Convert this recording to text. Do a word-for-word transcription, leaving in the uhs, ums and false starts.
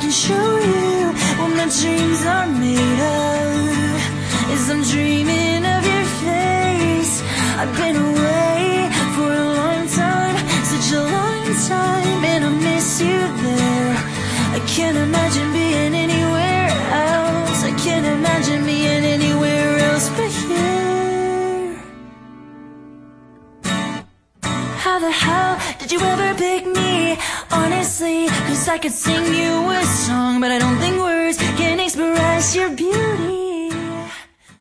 can show you what my dreams are made of. As I'm dreaming of your face, I've been away for a long time, such a long time, and I miss you there. I can't imagine being anywhere else. I can't imagine being anywhere else but here. How the hell did you ever pick me? Honestly, cause I could sing you a song, but I don't think words can express your beauty.